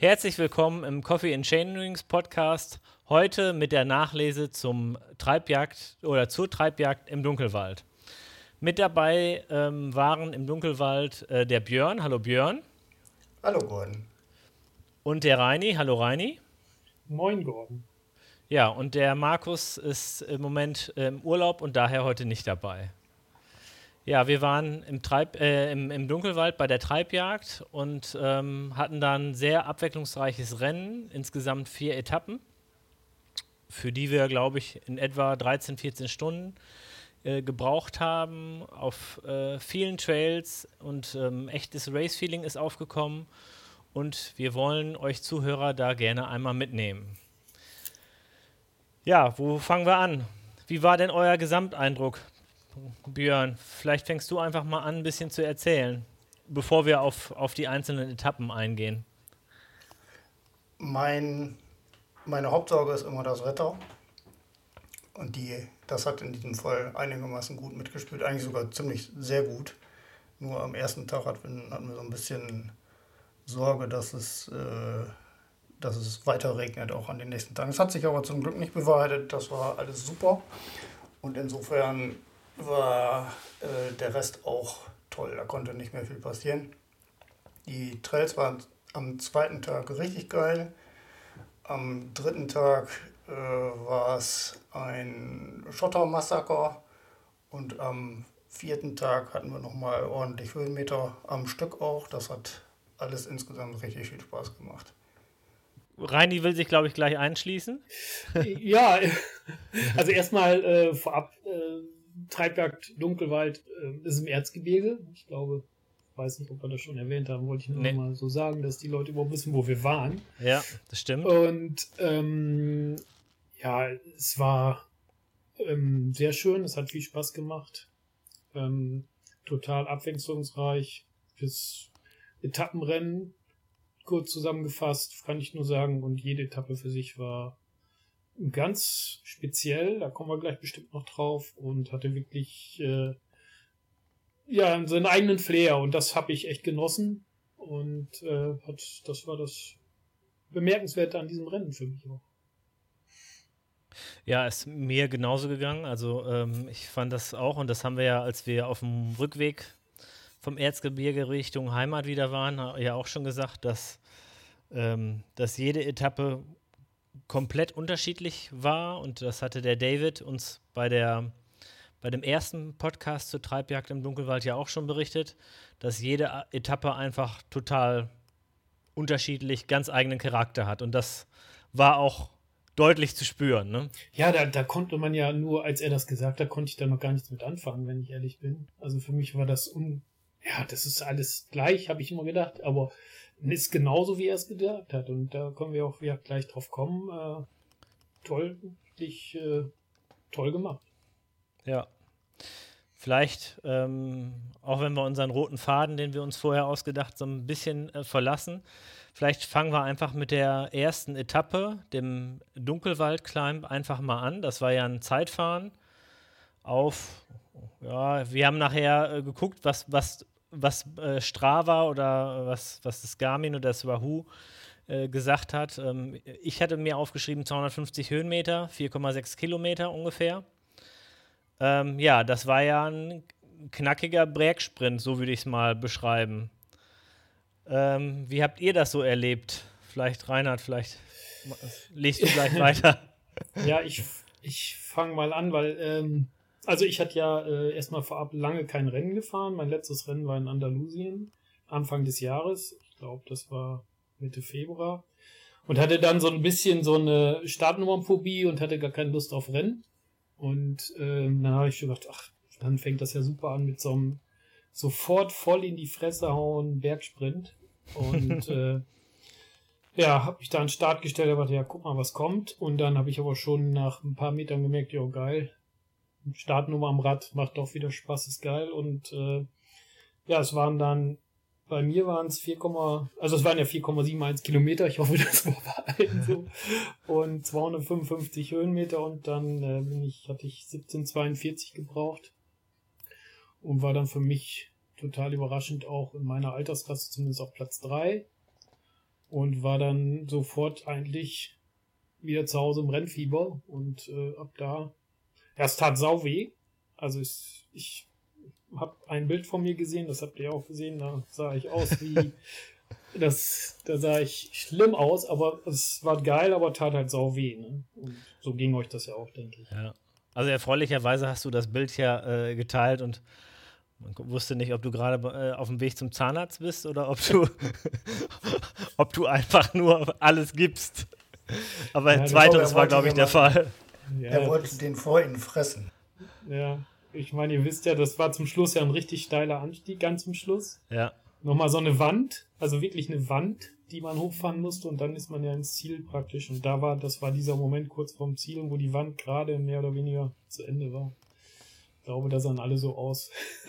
Herzlich willkommen im Coffee and Chainrings Podcast. Heute mit der Nachlese zum Treibjagd oder zur Treibjagd im Dunkelwald. Mit dabei waren im Dunkelwald der Björn. Hallo Björn. Hallo Gordon. Und der Reini. Hallo Reini. Moin Gordon. Ja, und der Markus ist im Moment im Urlaub und daher heute nicht dabei. Ja, wir waren im Dunkelwald bei der Treibjagd und hatten dann ein sehr abwechslungsreiches Rennen, insgesamt 4 Etappen, für die wir, glaube ich, in etwa 13, 14 Stunden gebraucht haben, auf vielen Trails und echtes Race-Feeling ist aufgekommen und wir wollen euch Zuhörer da gerne einmal mitnehmen. Ja, wo fangen wir an? Wie war denn euer Gesamteindruck? Björn, vielleicht fängst du einfach mal an, ein bisschen zu erzählen, bevor wir auf die einzelnen Etappen eingehen. Meine Hauptsorge ist immer das Wetter. Und das hat in diesem Fall einigermaßen gut mitgespielt, eigentlich sogar ziemlich sehr gut. Nur am ersten Tag hatten wir so ein bisschen Sorge, dass es weiter regnet, auch an den nächsten Tagen. Es hat sich aber zum Glück nicht bewahrheitet, das war alles super. Und insofern war der Rest auch toll, da konnte nicht mehr viel passieren. Die Trails waren am zweiten Tag richtig geil. Am dritten Tag war es ein Schottermassaker und am vierten Tag hatten wir nochmal ordentlich Höhenmeter am Stück auch. Das hat alles insgesamt richtig viel Spaß gemacht. Reini will sich, glaube ich, gleich einschließen. Ja, also erstmal vorab, Treibjagd Dunkelwald ist im Erzgebirge. Ich glaube, weiß nicht, ob wir das schon erwähnt haben, wollte ich nur mal so sagen, dass die Leute überhaupt wissen, wo wir waren. Ja, das stimmt. Und ja, es war sehr schön, es hat viel Spaß gemacht. Total abwechslungsreich. Das Etappenrennen, kurz zusammengefasst, kann ich nur sagen, und jede Etappe für sich war ganz speziell, da kommen wir gleich bestimmt noch drauf, und hatte wirklich seinen eigenen Flair, und das habe ich echt genossen, und das war das Bemerkenswerte an diesem Rennen für mich auch. Ja, ist mir genauso gegangen, also ich fand das auch, und das haben wir ja, als wir auf dem Rückweg vom Erzgebirge Richtung Heimat wieder waren, ja auch schon gesagt, dass jede Etappe komplett unterschiedlich war, und das hatte der David uns bei dem ersten Podcast zur Treibjagd im Dunkelwald ja auch schon berichtet, dass jede Etappe einfach total unterschiedlich ganz eigenen Charakter hat, und das war auch deutlich zu spüren, ne? Ja, da konnte man ja nur, als er das gesagt hat, konnte ich da noch gar nichts mit anfangen, wenn ich ehrlich bin. Also für mich war das das ist alles gleich, habe ich immer gedacht, aber ist genauso, wie er es gedacht hat. Und da können wir auch wieder gleich drauf kommen. Toll gemacht. Ja. Vielleicht, auch wenn wir unseren roten Faden, den wir uns vorher ausgedacht, so ein bisschen verlassen, vielleicht fangen wir einfach mit der ersten Etappe, dem Dunkelwald-Climb, einfach mal an. Das war ja ein Zeitfahren wir haben nachher geguckt, was Strava oder was das Garmin oder das Wahoo gesagt hat. Ich hatte mir aufgeschrieben 250 Höhenmeter, 4,6 Kilometer ungefähr. Das war ja ein knackiger Bergsprint, so würde ich es mal beschreiben. Wie habt ihr das so erlebt? Vielleicht, Reinhard, vielleicht liest du gleich weiter. Ja, ich fange mal an, weil also ich hatte ja erstmal vorab lange kein Rennen gefahren. Mein letztes Rennen war in Andalusien, Anfang des Jahres. Ich glaube, das war Mitte Februar. Und hatte dann so ein bisschen so eine Startnummernphobie und hatte gar keine Lust auf Rennen. Und dann habe ich schon gedacht, dann fängt das ja super an mit so einem sofort voll in die Fresse hauen Bergsprint. Und habe ich da einen Start gestellt, und dachte, ja, guck mal, was kommt. Und dann habe ich aber schon nach ein paar Metern gemerkt, ja, geil, Startnummer am Rad macht doch wieder Spaß, ist geil. Und es waren dann, bei mir waren es es waren ja 4,71 Kilometer, ich hoffe, das war bei allen so. Und 255 Höhenmeter, und dann hatte ich 17,42 gebraucht und war dann für mich total überraschend auch in meiner Altersklasse zumindest auf Platz 3. und war dann sofort eigentlich wieder zu Hause im Rennfieber und ab da, es tat sau weh. Also ich habe ein Bild von mir gesehen, das habt ihr auch gesehen, da sah ich aus wie, da sah ich schlimm aus, aber es war geil, aber tat halt sau weh. Ne? Und so ging euch das ja auch, denke ich. Ja. Also erfreulicherweise hast du das Bild ja geteilt und man wusste nicht, ob du gerade auf dem Weg zum Zahnarzt bist oder ob du, ob du einfach nur alles gibst. Aber Ja, zweiteres war, glaube ich, der Fall. Ja, Er wollte den vor ihnen fressen. Ja, ich meine, ihr wisst ja, das war zum Schluss ja ein richtig steiler Anstieg, ganz zum Schluss. Ja. Nochmal so eine Wand, also wirklich eine Wand, die man hochfahren musste und dann ist man ja ins Ziel praktisch. Und das war dieser Moment kurz vorm Ziel, wo die Wand gerade mehr oder weniger zu Ende war. Ich glaube, da sahen alle so aus.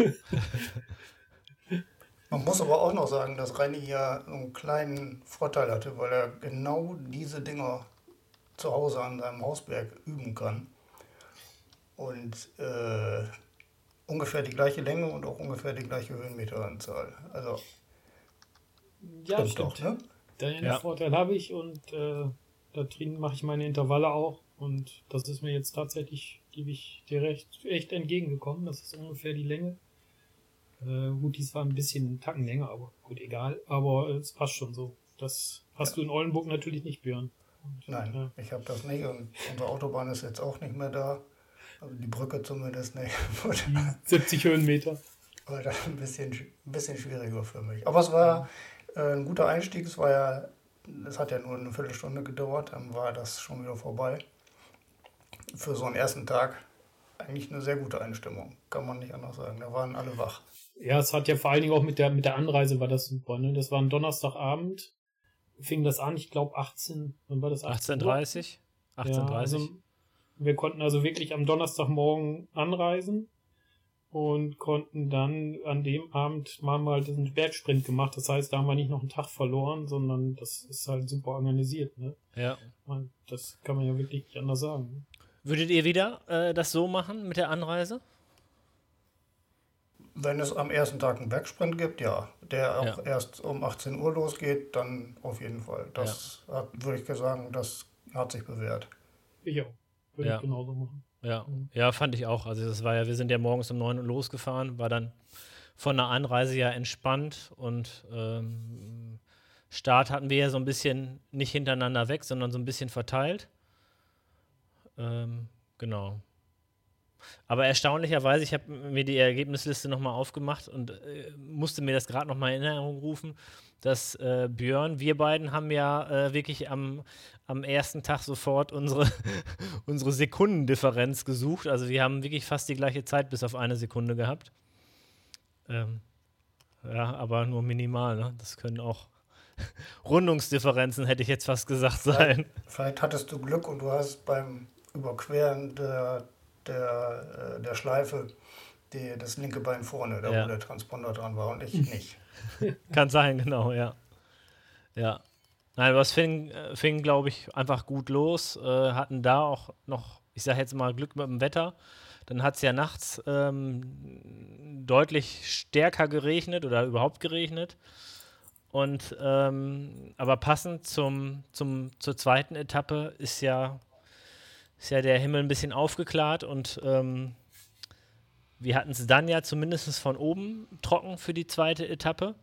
Man muss aber auch noch sagen, dass Reini ja einen kleinen Vorteil hatte, weil er genau diese Dinger zu Hause an seinem Hausberg üben kann. Und ungefähr die gleiche Länge und auch ungefähr die gleiche Höhenmeteranzahl. Also Ja, stimmt doch, ne? Den Ja. Vorteil habe ich und da drin mache ich meine Intervalle auch und das ist mir jetzt tatsächlich, gebe ich dir recht, echt entgegengekommen. Das ist ungefähr die Länge. Gut, dies war ein bisschen einen Tacken länger, aber gut, egal. Aber es passt schon so. Das hast du in Oldenburg natürlich nicht, Björn. Und, Nein, ich habe das nicht und unsere Autobahn ist jetzt auch nicht mehr da. Also die Brücke zumindest nicht. 70 Höhenmeter. War dann ein bisschen schwieriger für mich. Aber es war ein guter Einstieg. Es hat ja nur eine Viertelstunde gedauert, dann war das schon wieder vorbei. Für so einen ersten Tag eigentlich eine sehr gute Einstimmung, kann man nicht anders sagen. Da waren alle wach. Ja, es hat ja vor allen Dingen auch mit der Anreise war das super. Ne? Das war ein Donnerstagabend. Fing das an, ich glaube 18, wann war das? 18:30? 18:30. Ja, also wir konnten also wirklich am Donnerstagmorgen anreisen und konnten dann an dem Abend mal diesen Bergsprint gemacht. Das heißt, da haben wir nicht noch einen Tag verloren, sondern das ist halt super organisiert. Ne? Ja. Das kann man ja wirklich nicht anders sagen. Ne? Würdet ihr wieder das so machen mit der Anreise? Wenn es am ersten Tag einen Bergsprint gibt, ja. Der auch Ja. erst um 18 Uhr losgeht, dann auf jeden Fall. Das würde ich sagen, das hat sich bewährt. Ich auch. Würde Ja. ich genauso machen. Ja. Ja, fand ich auch. Also das war ja, wir sind ja morgens um 9 Uhr losgefahren, war dann von der Anreise ja entspannt und Start hatten wir ja so ein bisschen nicht hintereinander weg, sondern so ein bisschen verteilt. Genau. Aber erstaunlicherweise, ich habe mir die Ergebnisliste nochmal aufgemacht und musste mir das gerade nochmal in Erinnerung rufen, dass Björn, wir beiden haben ja wirklich am ersten Tag sofort unsere Sekundendifferenz gesucht. Also wir haben wirklich fast die gleiche Zeit bis auf eine Sekunde gehabt. Ja, aber nur minimal. Ne? Das können auch Rundungsdifferenzen, hätte ich jetzt fast gesagt, sein. Vielleicht hattest du Glück und du hast beim Überqueren der Schleife das linke Bein vorne, da wo der Transponder dran war und ich nicht. Kann sein, genau, ja. Ja. Nein, aber es fing glaube ich, einfach gut los. Hatten da auch noch, ich sage jetzt mal, Glück mit dem Wetter. Dann hat es ja nachts deutlich stärker geregnet oder überhaupt geregnet. Und aber passend zur zweiten Etappe ist ja der Himmel ein bisschen aufgeklärt und wir hatten es dann ja zumindest von oben trocken für die zweite Etappe.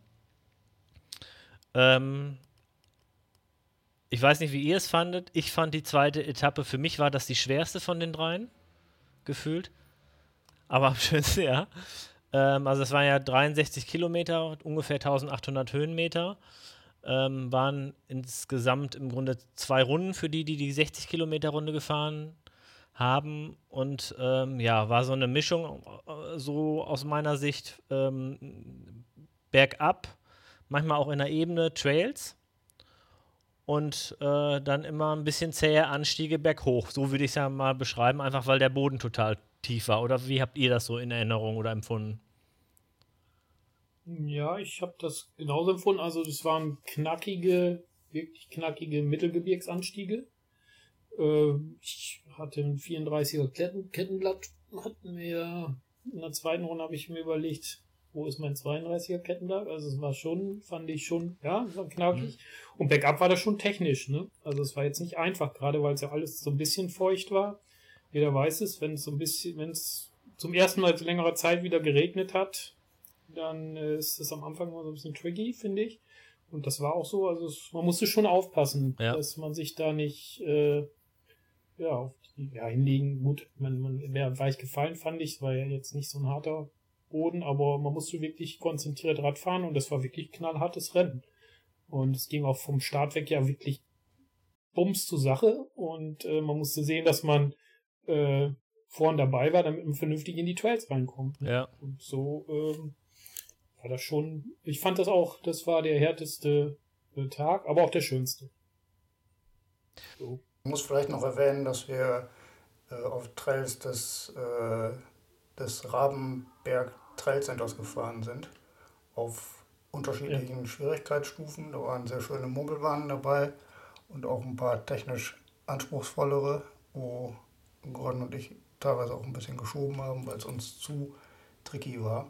Ich weiß nicht, wie ihr es fandet. Ich fand die zweite Etappe, für mich war das die schwerste von den dreien, gefühlt. Aber am schönsten, ja. Also es waren ja 63 Kilometer, ungefähr 1800 Höhenmeter. Waren insgesamt im Grunde 2 Runden für die 60 Kilometer Runde gefahren haben und war so eine Mischung, so aus meiner Sicht bergab, manchmal auch in der Ebene Trails und dann immer ein bisschen zähe Anstiege berghoch. So würde ich es ja mal beschreiben, einfach weil der Boden total tief war. Oder wie habt ihr das so in Erinnerung oder empfunden? Ja, ich habe das genauso empfunden. Also das waren wirklich knackige Mittelgebirgsanstiege. Ich hatte ein 34er Kettenblatt. Hatten wir in der zweiten Runde, habe ich mir überlegt, wo ist mein 32er Kettenblatt? Also es war schon, fand ich schon, ja, es war knackig. Und bergab war das schon technisch, ne? Also es war jetzt nicht einfach, gerade weil es ja alles so ein bisschen feucht war. Jeder weiß es, wenn es zum ersten Mal seit längerer Zeit wieder geregnet hat, dann ist es am Anfang immer so ein bisschen tricky, finde ich. Und das war auch so, also man musste schon aufpassen, dass man sich da nicht hinlegen. Gut, man wäre weich gefallen, fand ich. Es war ja jetzt nicht so ein harter Boden, aber man musste wirklich konzentriert Rad fahren und das war wirklich knallhartes Rennen. Und es ging auch vom Start weg ja wirklich bums zur Sache und man musste sehen, dass man vorn dabei war, damit man vernünftig in die Trails reinkommt. Ja. Und so war das schon, ich fand das auch, das war der härteste Tag, aber auch der schönste. So. Ich muss vielleicht noch erwähnen, dass wir auf Trails des Rabenberg Trailcenters gefahren sind, auf unterschiedlichen Schwierigkeitsstufen. Da waren sehr schöne Murmelbahnen dabei und auch ein paar technisch anspruchsvollere, wo Gordon und ich teilweise auch ein bisschen geschoben haben, weil es uns zu tricky war.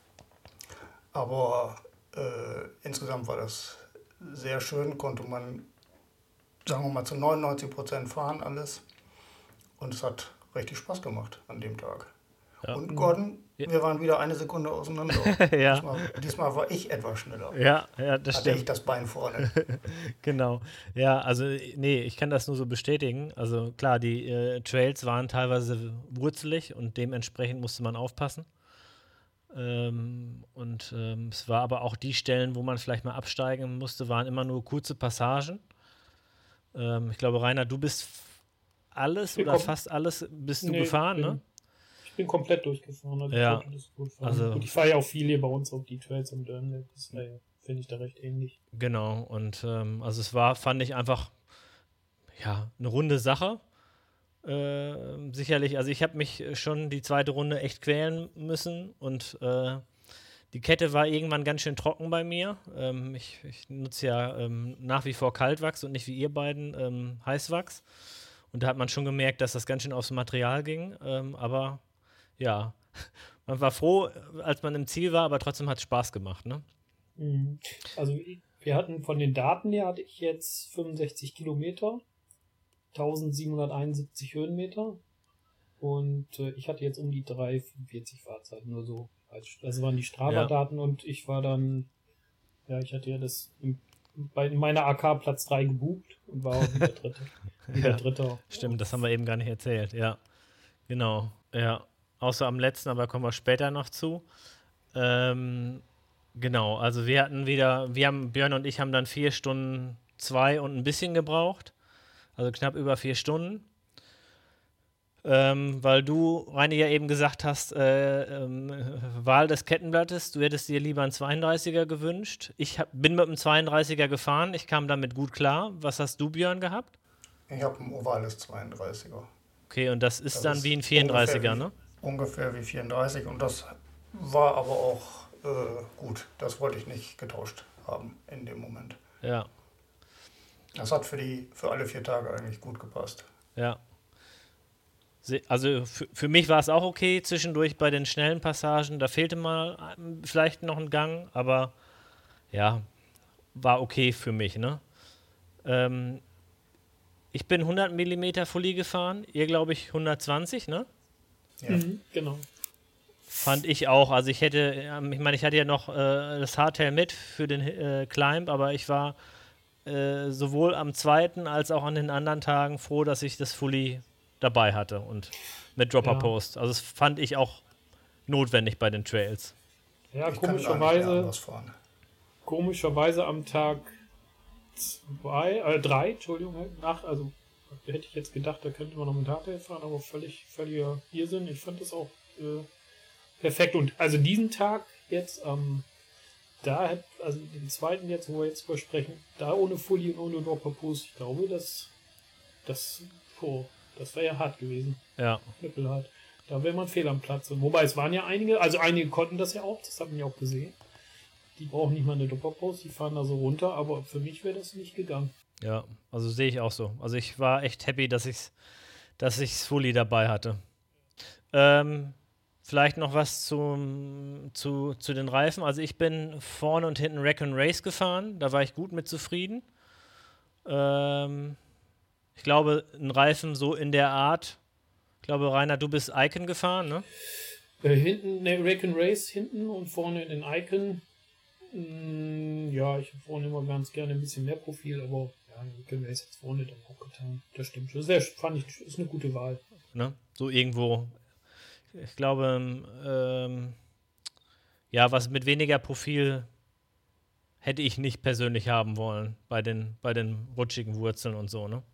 Aber insgesamt war das sehr schön, konnte man, sagen wir mal, zu 99% fahren alles. Und es hat richtig Spaß gemacht an dem Tag. Ja. Und Gordon, wir waren wieder eine Sekunde auseinander. Ja. Diesmal war ich etwas schneller. Ja, das hatte stimmt. Ich das Bein vorne. Genau. Ja, also nee, ich kann das nur so bestätigen. Also klar, die Trails waren teilweise wurzelig und dementsprechend musste man aufpassen. Es war aber auch die Stellen, wo man vielleicht mal absteigen musste, waren immer nur kurze Passagen. Ich glaube, Rainer, du bist alles oder fast alles bist du gefahren, ne? Ich bin komplett durchgefahren. Also ja. Und ich fahre ja auch viel hier bei uns auf die Trails und das finde ich da recht ähnlich. Genau, und also es war, fand ich einfach, ja, eine runde Sache. Sicherlich, also ich habe mich schon die zweite Runde echt quälen müssen und die Kette war irgendwann ganz schön trocken bei mir. Ich nutze ja nach wie vor Kaltwachs und nicht wie ihr beiden Heißwachs. Und da hat man schon gemerkt, dass das ganz schön aufs Material ging. Aber ja, man war froh, als man im Ziel war, aber trotzdem hat es Spaß gemacht, ne? Also wir hatten von den Daten her, hatte ich jetzt 65 Kilometer. 1771 Höhenmeter und ich hatte jetzt um die 3,45 Fahrzeiten, nur so. Das waren die Strava-Daten und ich war dann, ich hatte ja das in meiner AK Platz 3 gebucht und war auch wieder Dritter. Stimmt, das haben wir eben gar nicht erzählt, ja. Genau, ja. Außer am letzten, aber kommen wir später noch zu. Genau, also Björn und ich haben dann 4 Stunden 2 und ein bisschen gebraucht. Also knapp über 4 Stunden. Weil du, Reini, ja eben gesagt hast, Wahl des Kettenblattes, du hättest dir lieber einen 32er gewünscht. Ich bin mit einem 32er gefahren, ich kam damit gut klar. Was hast du, Björn, gehabt? Ich habe ein ovales 32er. Okay, und das ist dann wie ein 34er, ne? Ungefähr wie 34 und das war aber auch gut. Das wollte ich nicht getauscht haben in dem Moment. Ja. Das hat für alle 4 Tage eigentlich gut gepasst. Ja. Also für mich war es auch okay zwischendurch bei den schnellen Passagen. Da fehlte mal vielleicht noch ein Gang, aber ja, war okay für mich, ne? Ich bin 100 mm Folie gefahren, ihr glaube ich 120, ne? Ja. Genau. Fand ich auch. Also ich hatte ja noch das Hardtail mit für den Climb, aber ich war sowohl am zweiten als auch an den anderen Tagen froh, dass ich das Fully dabei hatte und mit Dropper Post. Also das fand ich auch notwendig bei den Trails. Ja, komischerweise am Tag 3, Entschuldigung, also hätte ich jetzt gedacht, da könnte man noch mit Hardtail fahren, aber völliger Irrsinn. Ich fand das auch perfekt. Und also diesen Tag jetzt also den zweiten jetzt, wo wir jetzt drüber sprechen, da ohne Fully und ohne Dropper Post, ich glaube, das wäre ja hart gewesen. Ja. Knüppelhart. Da wäre man fehl am Platz. Und wobei es waren ja einige konnten das ja auch, das hat man ja auch gesehen. Die brauchen nicht mal eine Dropper Post, die fahren da so runter, aber für mich wäre das nicht gegangen. Ja, also sehe ich auch so. Also ich war echt happy, dass ich's Fully dabei hatte. Vielleicht noch was zu den Reifen. Also ich bin vorne und hinten Rack and Race gefahren. Da war ich gut mit zufrieden. Ich glaube, ein Reifen so in der Art. Ich glaube, Rainer, du bist Icon gefahren, ne? Hinten, ne, Rack and Race hinten und vorne in den Icon. Ja, ich habe vorne immer ganz gerne ein bisschen mehr Profil, aber ja, Rack and Race hat vorne dann auch getan. Das stimmt schon. Fand ich, ist eine gute Wahl. Ne? So irgendwo. Ich glaube, ja, was mit weniger Profil hätte ich nicht persönlich haben wollen bei den rutschigen Wurzeln und so, ne?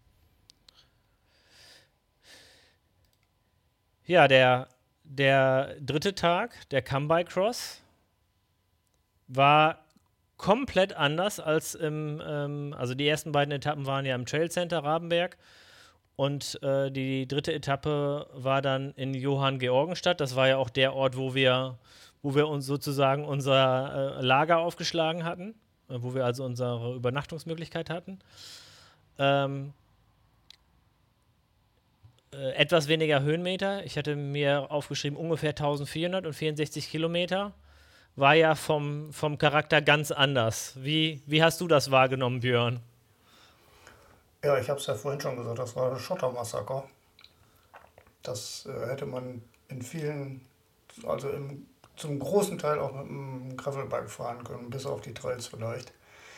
Ja, der dritte Tag, der Come-By Cross, war komplett anders als also die ersten beiden Etappen waren ja im Trail Center Rabenberg und die dritte Etappe war dann in Johanngeorgenstadt. Das war ja auch der Ort, wo wir uns sozusagen unser Lager aufgeschlagen hatten, wo wir also unsere Übernachtungsmöglichkeit hatten. Etwas weniger Höhenmeter. Ich hatte mir aufgeschrieben, ungefähr 1464 Kilometer. War ja vom Charakter ganz anders. Wie hast du das wahrgenommen, Björn? Ja, ich habe es ja vorhin schon gesagt, das war ein Schottermassaker. Das hätte man in vielen, also zum großen Teil auch mit einem Gravelbike fahren können, bis auf die Trails vielleicht.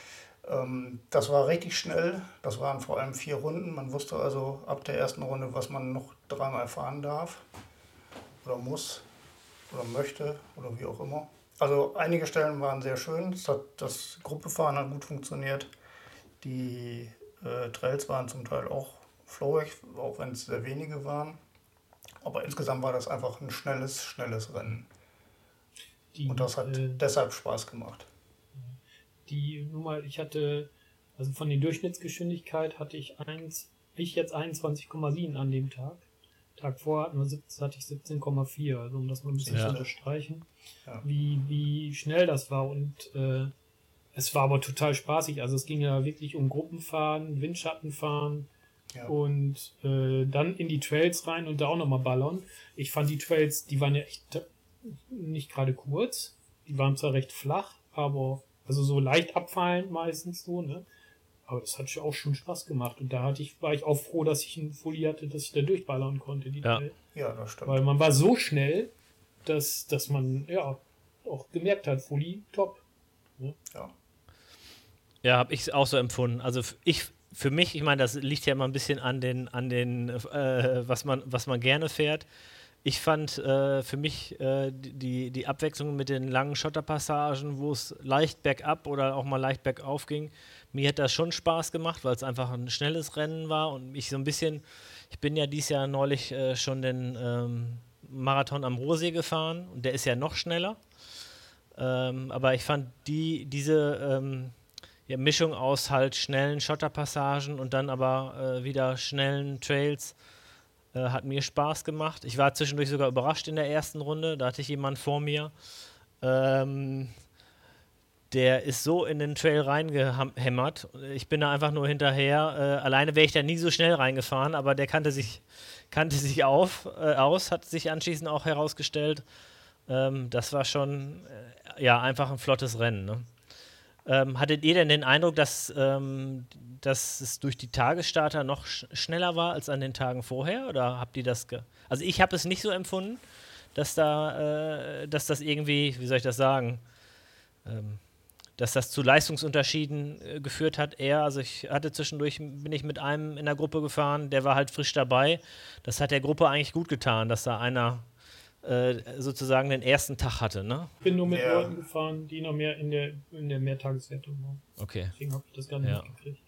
Das war richtig schnell, das waren vor allem 4 Runden. Man wusste also ab der ersten Runde, was man noch 3-mal fahren darf oder muss oder möchte oder wie auch immer. Also einige Stellen waren sehr schön, das Gruppefahren hat gut funktioniert. Die Trails waren zum Teil auch flowig, auch wenn es sehr wenige waren. Aber insgesamt war das einfach ein schnelles Rennen. Und das hat deshalb Spaß gemacht. Die Nummer, ich hatte, also von der Durchschnittsgeschwindigkeit hatte ich jetzt 21,7 an dem Tag. Tag vorher hatte ich 17,4, also um das mal ein bisschen zu unterstreichen, wie schnell das war. Und es war aber total spaßig. Also es ging ja wirklich um Gruppenfahren, Windschattenfahren und dann in die Trails rein und da auch nochmal ballern. Ich fand die Trails, die waren ja echt nicht gerade kurz. Die waren zwar recht flach, aber also so leicht abfallend meistens so, ne? Aber das hat auch schon Spaß gemacht. Und da war ich auch froh, dass ich einen Fully hatte, dass ich da durchballern konnte. Ja, das stimmt. Weil man war so schnell, dass man ja auch gemerkt hat, Fully top. Ne? Ja, habe ich auch so empfunden. Also für mich, ich meine, das liegt ja immer ein bisschen an den was man gerne fährt. Ich fand für mich die Abwechslung mit den langen Schotterpassagen, wo es leicht bergab oder auch mal leicht bergauf ging, mir hat das schon Spaß gemacht, weil es einfach ein schnelles Rennen war und ich so ein bisschen, ich bin ja dieses Jahr neulich schon den Marathon am Ruhrsee gefahren und der ist ja noch schneller. Aber ich fand diese Mischung aus halt schnellen Schotterpassagen und dann aber wieder schnellen Trails hat mir Spaß gemacht. Ich war zwischendurch sogar überrascht in der ersten Runde. Da hatte ich jemanden vor mir, der ist so in den Trail reingehämmert. Ich bin da einfach nur hinterher. Alleine wäre ich da nie so schnell reingefahren, aber der kannte sich aus, hat sich anschließend auch herausgestellt. Das war schon einfach ein flottes Rennen. Ne? Hattet ihr denn den Eindruck, dass es durch die Tagesstarter noch schneller war als an den Tagen vorher? Oder habt ihr das Also ich habe es nicht so empfunden, dass das irgendwie, wie soll ich das sagen, dass das zu Leistungsunterschieden geführt hat. Also ich hatte bin ich mit einem in der Gruppe gefahren, der war halt frisch dabei. Das hat der Gruppe eigentlich gut getan, dass da einer sozusagen den ersten Tag hatte, ne? Ich bin nur mit Leuten gefahren, die noch mehr in der Mehrtageswertung waren. Okay. Deswegen habe ich das gar nicht mitgekriegt.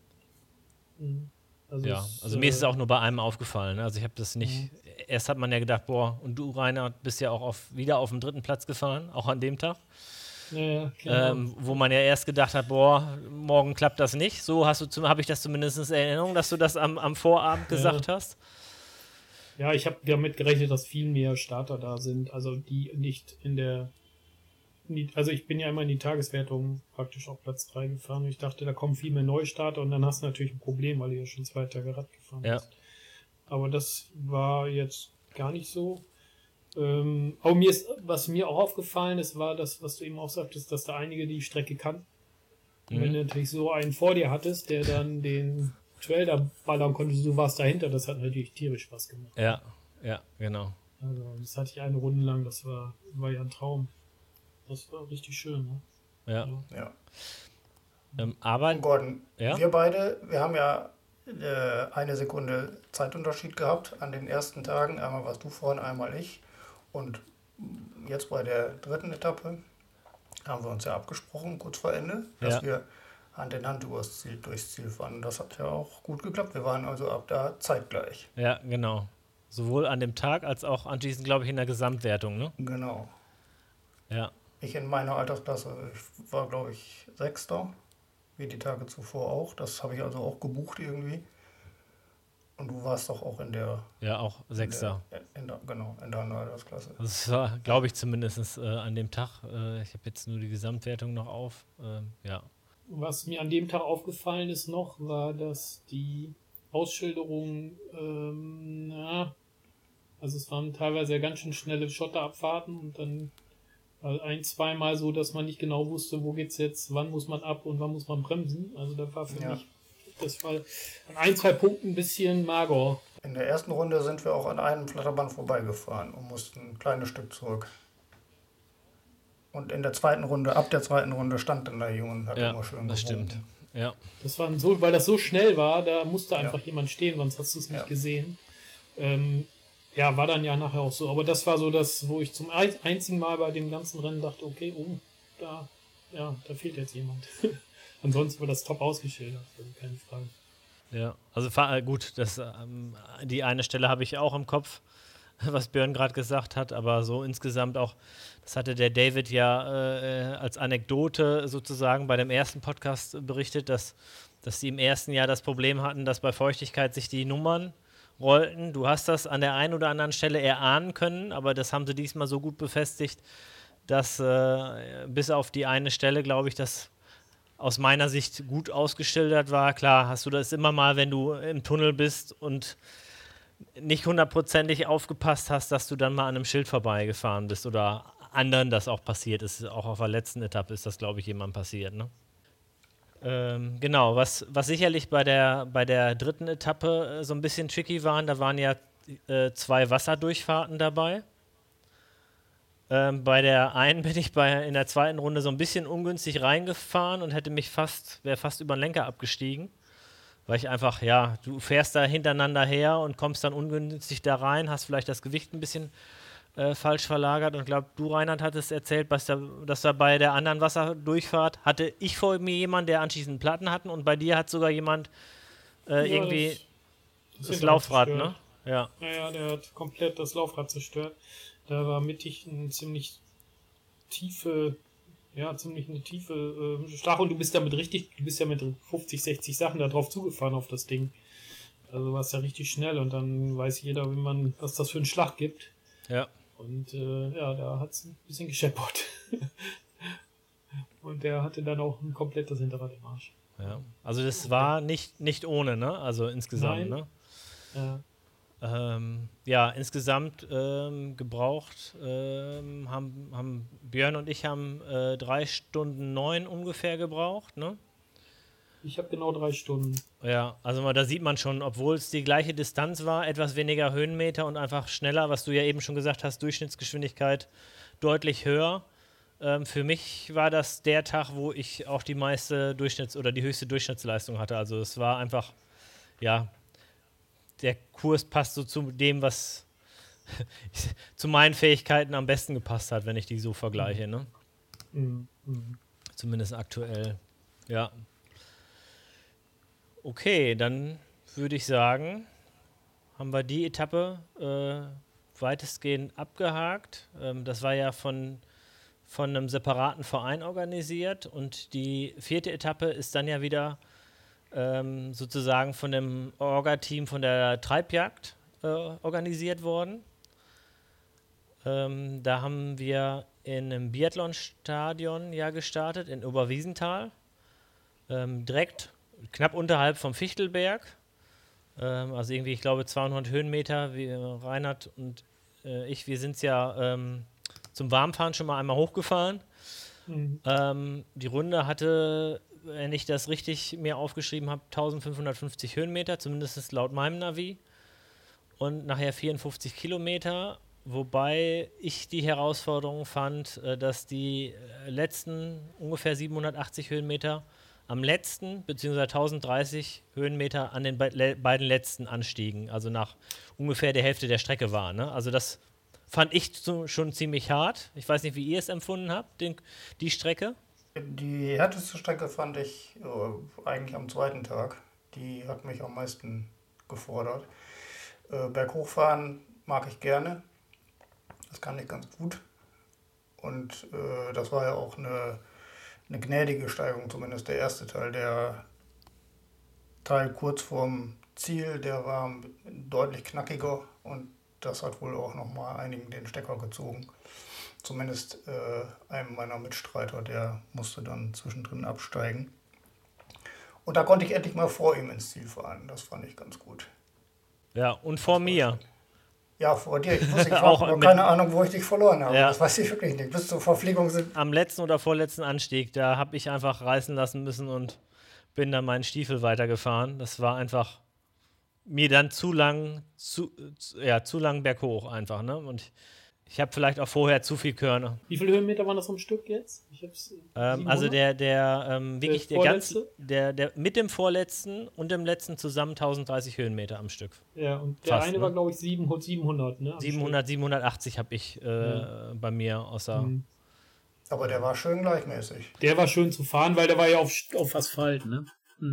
Also mir ist es auch nur bei einem aufgefallen. Ne? Also ich habe das nicht. Erst hat man ja gedacht, boah, und du, Rainer, bist ja auch wieder auf dem 3. Platz gefahren, auch an dem Tag. Ja, genau. Wo man ja erst gedacht hat, boah, morgen klappt das nicht. So habe ich das zumindest in Erinnerung, dass du das am Vorabend gesagt hast. Ja, ich habe damit gerechnet, dass viel mehr Starter da sind, also die nicht also ich bin ja immer in die Tageswertung praktisch auf Platz 3 gefahren und ich dachte, da kommen viel mehr Neustarter und dann hast du natürlich ein Problem, weil du ja schon 2 Tage Rad gefahren bist. Aber das war jetzt gar nicht so. Aber was mir auch aufgefallen ist, war das, was du eben auch sagtest, dass da einige die Strecke kannten. Und wenn du natürlich so einen vor dir hattest, der dann den Trail da ballern konnte, du warst dahinter, das hat natürlich tierisch Spaß gemacht. Ja, genau. Also, das hatte ich eine Runde lang, das war ja ein Traum. Das war richtig schön, ne? Ja. Aber Und Gordon, ja? wir beide, wir haben ja eine Sekunde Zeitunterschied gehabt an den ersten Tagen. Einmal warst du vorne, einmal ich. Und jetzt bei der dritten Etappe haben wir uns ja abgesprochen, kurz vor Ende, dass wir Hand in Hand durchs Ziel fahren. Das hat ja auch gut geklappt. Wir waren also ab da zeitgleich. Ja, genau. Sowohl an dem Tag als auch anschließend, glaube ich, in der Gesamtwertung, ne? Genau. Ja. Ich in meiner Altersklasse, ich war, glaube ich, Sechster, wie die Tage zuvor auch. Das habe ich also auch gebucht irgendwie. Und du warst doch auch in der... Ja, auch Sechster. In deiner Altersklasse. Das war, glaube ich, zumindest an dem Tag. Ich habe jetzt nur die Gesamtwertung noch auf. Ja. Was mir an dem Tag aufgefallen ist noch, war, dass die Ausschilderung, also es waren teilweise ganz schön schnelle Schotterabfahrten und dann ein-, zweimal so, dass man nicht genau wusste, wo geht's jetzt, wann muss man ab und wann muss man bremsen. Also da war für mich das war an ein-, zwei Punkten ein bisschen mager. In der ersten Runde sind wir auch an einem Flatterband vorbeigefahren und mussten ein kleines Stück zurück. Und ab der zweiten Runde stand dann der Junge und hat immer schön das gewunken. stimmt. Ja. Das war so, weil das so schnell war, da musste einfach jemand stehen, sonst hast du es nicht gesehen. War dann ja nachher auch so. Aber das war so das, wo ich zum einzigen Mal bei dem ganzen Rennen dachte, okay, da fehlt jetzt jemand. Ansonsten war das top ausgeschildert, also keine Frage. Ja, also gut, die eine Stelle habe ich auch im Kopf, was Björn gerade gesagt hat, aber so insgesamt auch, das hatte der David ja als Anekdote sozusagen bei dem ersten Podcast berichtet, dass sie im ersten Jahr das Problem hatten, dass bei Feuchtigkeit sich die Nummern rollten. Du hast das an der einen oder anderen Stelle erahnen können, aber das haben sie diesmal so gut befestigt, dass bis auf die eine Stelle, glaube ich, das aus meiner Sicht gut ausgeschildert war. Klar, hast du das immer mal, wenn du im Tunnel bist und nicht hundertprozentig aufgepasst hast, dass du dann mal an einem Schild vorbeigefahren bist oder anderen das auch passiert ist. Auch auf der letzten Etappe ist das, glaube ich, jemandem passiert, ne? Genau, was sicherlich bei der dritten Etappe so ein bisschen tricky waren, da waren ja 2 Wasserdurchfahrten dabei. Bei der einen bin ich in der zweiten Runde so ein bisschen ungünstig reingefahren und wäre fast über den Lenker abgestiegen. Weil ich einfach, du fährst da hintereinander her und kommst dann ungünstig da rein, hast vielleicht das Gewicht ein bisschen falsch verlagert. Und ich glaube, du, Reinhard, hattest erzählt, dass da bei der anderen Wasserdurchfahrt hatte ich vor mir jemanden, der anschließend Platten hatten und bei dir hat sogar jemand irgendwie das Laufrad, ne? Ja. Ja, der hat komplett das Laufrad zerstört. Da war mittig eine ziemlich tiefe Stach und du bist ja mit 50, 60 Sachen da drauf zugefahren auf das Ding. Also warst ja richtig schnell und dann weiß jeder, was das für einen Schlag gibt. Ja. Und da hat es ein bisschen gescheppert. Und der hatte dann auch ein komplettes Hinterrad im Arsch. Ja. Also das war nicht ohne, ne? Also insgesamt, Nein. Ne? Insgesamt gebraucht haben Björn und ich haben 3 Stunden 9 ungefähr gebraucht, ne? Ich habe genau 3 Stunden. Ja, also da sieht man schon, obwohl es die gleiche Distanz war, etwas weniger Höhenmeter und einfach schneller, was du ja eben schon gesagt hast, Durchschnittsgeschwindigkeit deutlich höher. Für mich war das der Tag, wo ich auch die höchste Durchschnittsleistung hatte. Also es war einfach, der Kurs passt so zu dem, was zu meinen Fähigkeiten am besten gepasst hat, wenn ich die so vergleiche, ne? Zumindest aktuell, ja. Okay, dann würde ich sagen, haben wir die Etappe weitestgehend abgehakt. Das war ja von einem separaten Verein organisiert und die 4. Etappe ist dann ja wieder sozusagen von dem Orga-Team von der Treibjagd organisiert worden. Da haben wir in einem Biathlonstadion gestartet, in Oberwiesenthal, direkt knapp unterhalb vom Fichtelberg, also irgendwie, ich glaube, 200 Höhenmeter, wie Reinhard und wir sind es ja zum Warmfahren schon mal einmal hochgefahren. Die Runde hatte, wenn ich das richtig mir aufgeschrieben habe, 1550 Höhenmeter, zumindest laut meinem Navi. Und nachher 54 Kilometer, wobei ich die Herausforderung fand, dass die letzten ungefähr 780 Höhenmeter am letzten, beziehungsweise 1030 Höhenmeter an den beiden letzten Anstiegen, also nach ungefähr der Hälfte der Strecke war. Ne? Also das fand ich schon ziemlich hart. Ich weiß nicht, wie ihr es empfunden habt, die Strecke. Die härteste Strecke fand ich eigentlich am zweiten Tag. Die hat mich am meisten gefordert. Berghochfahren mag ich gerne. Das kann ich ganz gut. Und das war ja auch eine gnädige Steigung, zumindest der erste Teil. Der Teil kurz vorm Ziel, der war deutlich knackiger und das hat wohl auch nochmal einigen den Stecker gezogen. Zumindest einem meiner Mitstreiter, der musste dann zwischendrin absteigen. Und da konnte ich endlich mal vor ihm ins Ziel fahren. Das fand ich ganz gut. Ja, und vor mir. Ja, vor dir. Ich wusste, Auch aber keine Ahnung, wo ich dich verloren habe. Ja. Das weiß ich wirklich nicht. Bis zur Verpflegung sind. Am letzten oder vorletzten Anstieg, da habe ich einfach reißen lassen müssen und bin dann meinen Stiefel weitergefahren. Das war einfach mir dann zu lang berghoch einfach, ne? Und ich habe vielleicht auch vorher zu viel Körner. Wie viele Höhenmeter waren das am Stück jetzt? Ich hab's also wirklich der mit dem vorletzten und dem letzten zusammen 1030 Höhenmeter am Stück. Ja, und der eine war, glaube ich, 700, ne? 780 habe ich bei mir außer. Aber der war schön gleichmäßig. Der war schön zu fahren, weil der war ja auf Asphalt, ne?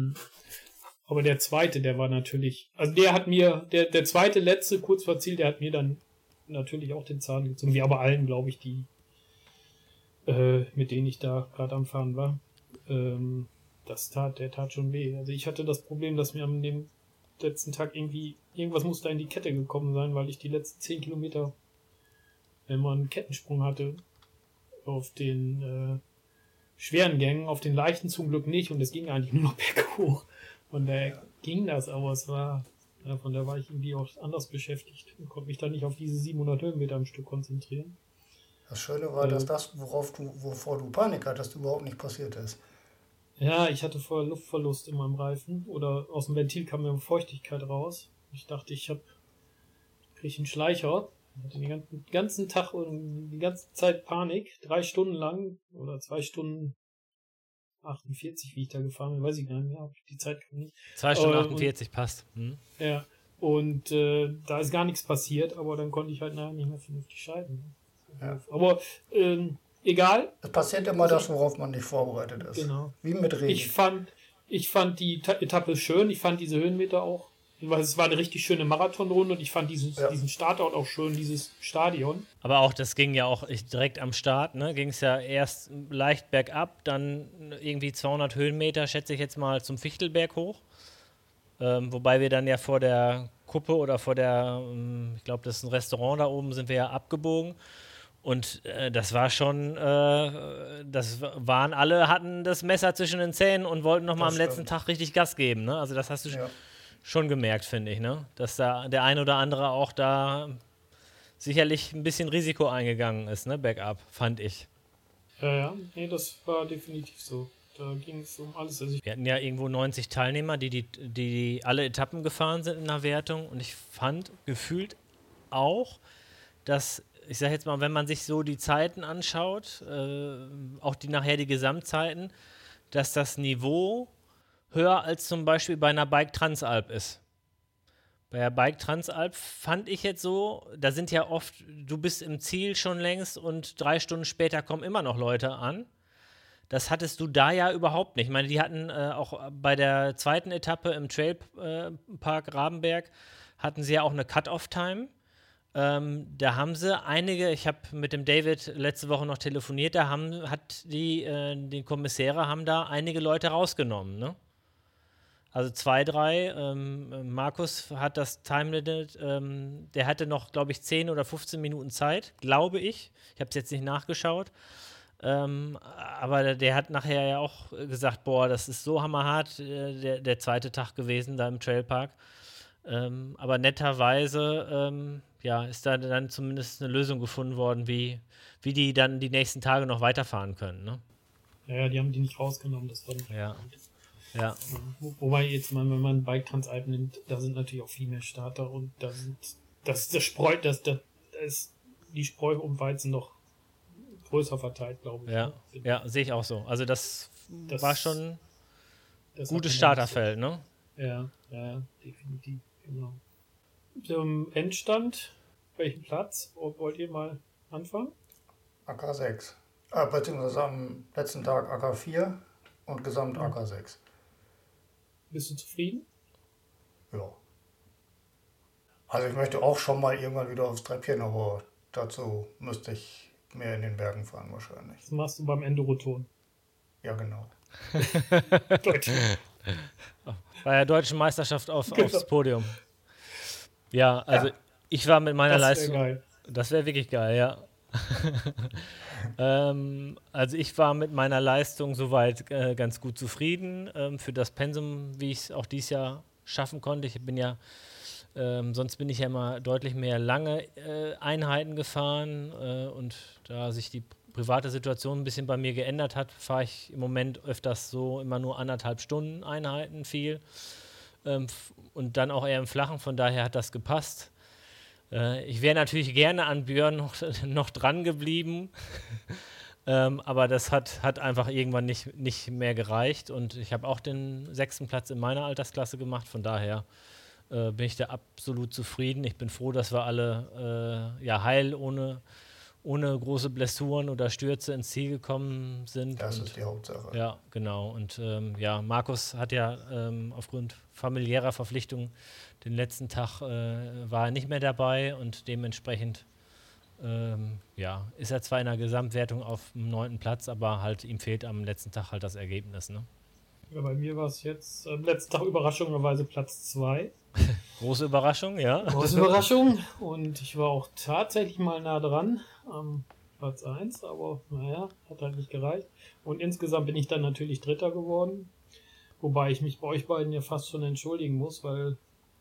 Aber der zweite, der war natürlich, also der hat mir, der zweite, letzte, kurz vor Ziel, der hat mir dann natürlich auch den Zahn gezogen, wie aber allen, glaube ich, die mit denen ich da gerade am Fahren war. Der tat schon weh. Also ich hatte das Problem, dass mir an dem letzten Tag irgendwas musste in die Kette gekommen sein, weil ich die letzten 10 Kilometer, wenn man einen Kettensprung hatte, auf den schweren Gängen, auf den leichten zum Glück nicht und es ging eigentlich nur noch berghoch. Von daher ging das, aber es war, von daher war ich irgendwie auch anders beschäftigt und konnte mich dann nicht auf diese 700 Höhenmeter am Stück konzentrieren. Das Schöne war, dass das, wovor du Panik hattest, überhaupt nicht passiert ist. Ja, ich hatte vorher Luftverlust in meinem Reifen oder aus dem Ventil kam mir Feuchtigkeit raus. Ich dachte, kriege einen Schleicher. Ich hatte den ganzen Tag und die ganze Zeit Panik. 3 Stunden lang oder 2 Stunden 48, wie ich da gefahren bin, weiß ich gar nicht mehr. Die Zeit kann nicht. 2 Stunden 48 passt. Ja, und da ist gar nichts passiert, aber dann konnte ich halt nachher nicht mehr vernünftig schalten. Ja. Aber egal. Es passiert immer das, worauf man nicht vorbereitet ist. Genau. Wie mit Regen. Ich fand die Etappe schön, ich fand diese Höhenmeter auch, weil es war eine richtig schöne Marathonrunde und ich fand diesen Startort auch schön, dieses Stadion. Aber auch, das ging ja auch direkt am Start, ne? Ging es ja erst leicht bergab, dann irgendwie 200 Höhenmeter, schätze ich jetzt mal, zum Fichtelberg hoch. Wobei wir dann ja vor der Kuppe oder ich glaube, das ist ein Restaurant da oben, sind wir ja abgebogen. Und das war schon, alle hatten das Messer zwischen den Zähnen und wollten nochmal am letzten Tag richtig Gas geben. Ne? Also das hast du schon gemerkt, finde ich, ne? Dass da der ein oder andere auch da sicherlich ein bisschen Risiko eingegangen ist, ne? Bergab, fand ich. Ja, nee, das war definitiv so. Da ging es um alles. Also wir hatten ja irgendwo 90 Teilnehmer, die alle Etappen gefahren sind in der Wertung. Und ich fand gefühlt auch, dass, ich sage jetzt mal, wenn man sich so die Zeiten anschaut, auch nachher die Gesamtzeiten, dass das Niveau höher als zum Beispiel bei einer Bike Transalp ist. Bei der Bike Transalp fand ich jetzt so, da sind ja oft, du bist im Ziel schon längst und 3 Stunden später kommen immer noch Leute an. Das hattest du da ja überhaupt nicht. Ich meine, die hatten auch bei der zweiten Etappe im Trailpark Rabenberg, hatten sie ja auch eine Cut-Off-Time. Da haben sie einige, ich habe mit dem David letzte Woche noch telefoniert, die Kommissäre haben da einige Leute rausgenommen, ne? Also 2, 3, Markus hat das Time-Limit, der hatte noch, glaube ich, 10 oder 15 Minuten Zeit, glaube ich. Ich habe es jetzt nicht nachgeschaut. Aber der hat nachher ja auch gesagt, boah, das ist so hammerhart, der zweite Tag gewesen da im Trailpark. Aber netterweise ist da dann zumindest eine Lösung gefunden worden, wie die dann die nächsten Tage noch weiterfahren können. Ne? Ja, die haben die nicht rausgenommen, das war nicht Ja. gut. Ja. Wobei jetzt mal, wenn man Bike Transalp nimmt, da sind natürlich auch viel mehr Starter und da sind ist die Spreu und Weizen noch größer verteilt, glaube ich. Ja, Ne? ja, sehe ich auch so. Also das war schon das gutes hat man Starterfeld, ne? Ja, definitiv, genau. Zum Endstand, welchen Platz wollt ihr mal anfangen? AK6. Beziehungsweise am letzten Tag AK4 und Gesamt AK6. Bist du zufrieden? Ja. Also ich möchte auch schon mal irgendwann wieder aufs Treppchen, aber dazu müsste ich mehr in den Bergen fahren wahrscheinlich. Das machst du beim Enduroton. Ja, genau. Deutsch. Bei der deutschen Meisterschaft aufs Genau. Podium. Ja, also ich war mit meiner Leistung. Geil. Das wäre wirklich geil, ja. Also ich war mit meiner Leistung soweit ganz gut zufrieden für das Pensum, wie ich es auch dieses Jahr schaffen konnte. Sonst bin ich ja immer deutlich mehr lange Einheiten gefahren und da sich die private Situation ein bisschen bei mir geändert hat, fahre ich im Moment öfters so immer nur 1,5 Stunden Einheiten viel und dann auch eher im Flachen, von daher hat das gepasst. Ich wäre natürlich gerne an Björn noch dran geblieben, aber das hat einfach irgendwann nicht mehr gereicht und ich habe auch den 6. Platz in meiner Altersklasse gemacht, von daher bin ich da absolut zufrieden. Ich bin froh, dass wir alle heil ohne große Blessuren oder Stürze ins Ziel gekommen sind. Das ist die Hauptsache. Ja, genau. Und Markus hat ja aufgrund familiärer Verpflichtungen den letzten Tag war er nicht mehr dabei und dementsprechend ist er zwar in der Gesamtwertung auf dem 9. Platz, aber halt ihm fehlt am letzten Tag halt das Ergebnis. Ne? Ja, bei mir war es jetzt am letzten Tag überraschenderweise Platz 2. Große Überraschung, ja. Große Überraschung. Und ich war auch tatsächlich mal nah dran am Platz 1, aber naja, hat halt nicht gereicht. Und insgesamt bin ich dann natürlich Dritter geworden. Wobei ich mich bei euch beiden ja fast schon entschuldigen muss, weil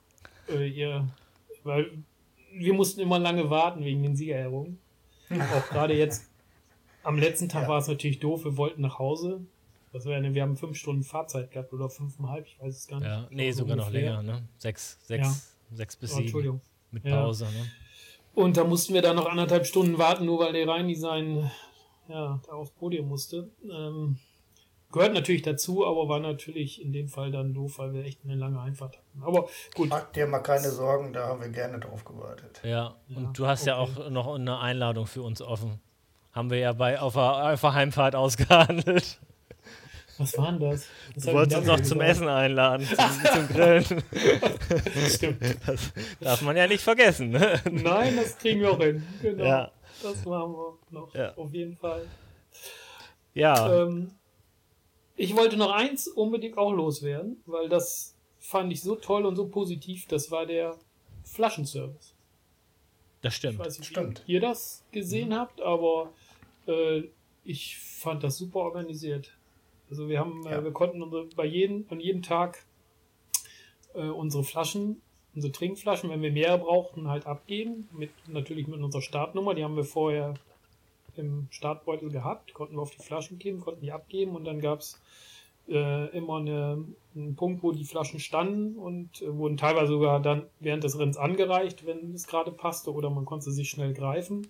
wir mussten immer lange warten wegen den Siegerehrungen. Auch gerade jetzt am letzten Tag war es natürlich doof, wir wollten nach Hause. Wir haben 5 Stunden Fahrzeit gehabt oder 5,5, ich weiß es gar nicht. Ja, nee, sogar noch länger, ne? 6 bis 7 Entschuldigung. mit Pause, ne? Und da mussten wir dann noch 1,5 Stunden warten, nur weil der Reini da aufs Podium musste. Gehört natürlich dazu, aber war natürlich in dem Fall dann doof, weil wir echt eine lange Einfahrt hatten. Aber gut. Mach dir mal keine Sorgen, da haben wir gerne drauf gewartet. Ja, und du hast ja auch noch eine Einladung für uns offen. Haben wir ja auf der Heimfahrt ausgehandelt. Was war denn das? Du wolltest uns noch zum Essen einladen, zum Grillen. Stimmt. Das darf man ja nicht vergessen. Ne? Nein, das kriegen wir auch hin. Genau. Ja. Das machen wir noch. Ja. Auf jeden Fall. Ja. Ich wollte noch eins unbedingt auch loswerden, weil das fand ich so toll und so positiv. Das war der Flaschenservice. Das stimmt. Ich weiß nicht, wie ihr das gesehen habt, aber ich fand das super organisiert. Also wir konnten an jedem Tag unsere Trinkflaschen, wenn wir mehr brauchten, halt abgeben. Natürlich mit unserer Startnummer. Die haben wir vorher im Startbeutel gehabt, konnten wir auf die Flaschen geben, konnten die abgeben und dann gab es immer einen Punkt, wo die Flaschen standen und wurden teilweise sogar dann während des Rennens angereicht, wenn es gerade passte oder man konnte sich schnell greifen.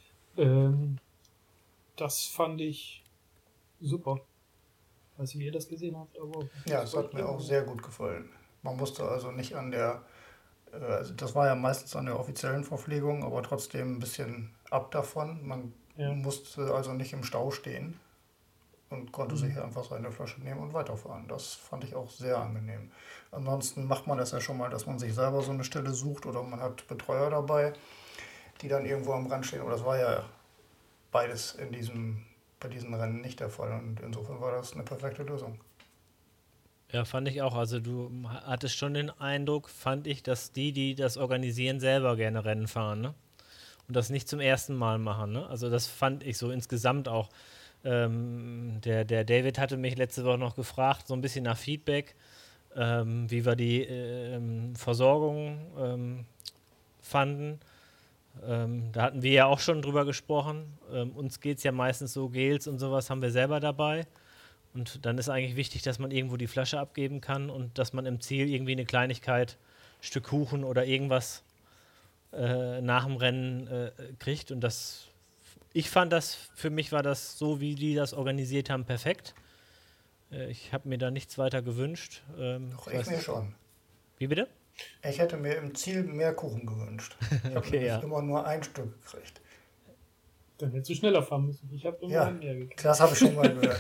Das fand ich super. Ich weiß nicht, wie ihr das gesehen habt, aber... Ja, es hat mir auch sehr gut gefallen. Man musste also nicht das war ja meistens an der offiziellen Verpflegung, aber trotzdem ein bisschen ab davon. Man musste also nicht im Stau stehen und konnte sich einfach seine Flasche nehmen und weiterfahren. Das fand ich auch sehr angenehm. Ansonsten macht man das ja schon mal, dass man sich selber so eine Stelle sucht oder man hat Betreuer dabei, die dann irgendwo am Rand stehen. Aber das war ja beides bei diesen Rennen nicht der Fall und insofern war das eine perfekte Lösung. Ja, fand ich auch. Also du hattest schon den Eindruck, fand ich, dass die das organisieren, selber gerne Rennen fahren, ne? Und das nicht zum ersten Mal machen, ne? Also das fand ich so insgesamt auch. Der David hatte mich letzte Woche noch gefragt, so ein bisschen nach Feedback, wie wir die Versorgung fanden. Da hatten wir ja auch schon drüber gesprochen. Uns geht es ja meistens so, Gels und sowas haben wir selber dabei. Und dann ist eigentlich wichtig, dass man irgendwo die Flasche abgeben kann und dass man im Ziel irgendwie eine Kleinigkeit, Stück Kuchen oder irgendwas nach dem Rennen kriegt. Und ich fand das, für mich war das so, wie die das organisiert haben, perfekt. Ich habe mir da nichts weiter gewünscht. Doch, ich mir schon. Wie bitte? Ich hätte mir im Ziel mehr Kuchen gewünscht. Ich habe Okay, ja. immer nur ein Stück gekriegt. Dann hättest du schneller fahren müssen. Ich habe immer mehr gekriegt. Das habe ich schon mal gehört.